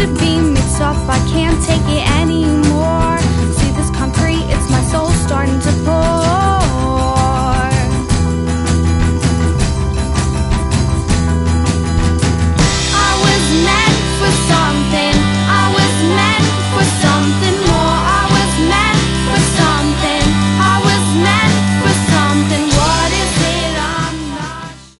to be mixed up, I can't take it